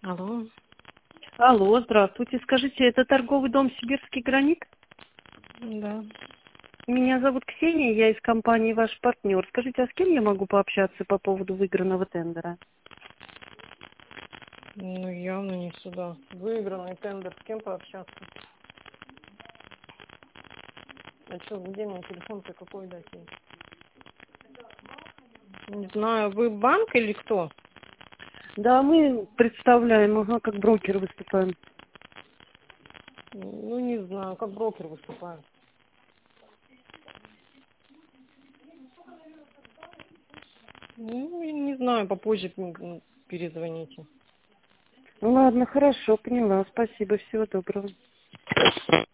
Алло. Алло, здравствуйте. Скажите, это торговый дом «Сибирский гранит»? Да. Меня зовут Ксения, я из компании «Ваш партнер». Скажите, а с кем я могу пообщаться по поводу выигранного тендера? Ну, явно не сюда. Выигранный тендер. С кем пообщаться? А что, где мне телефон-то какой дать? Не знаю, вы банк или кто? Да, мы представляем, как брокер выступаем. Ну, не знаю, как брокер выступаю. Ну, не знаю, попозже перезвоните. Ну ладно, хорошо, поняла. Спасибо, всего доброго.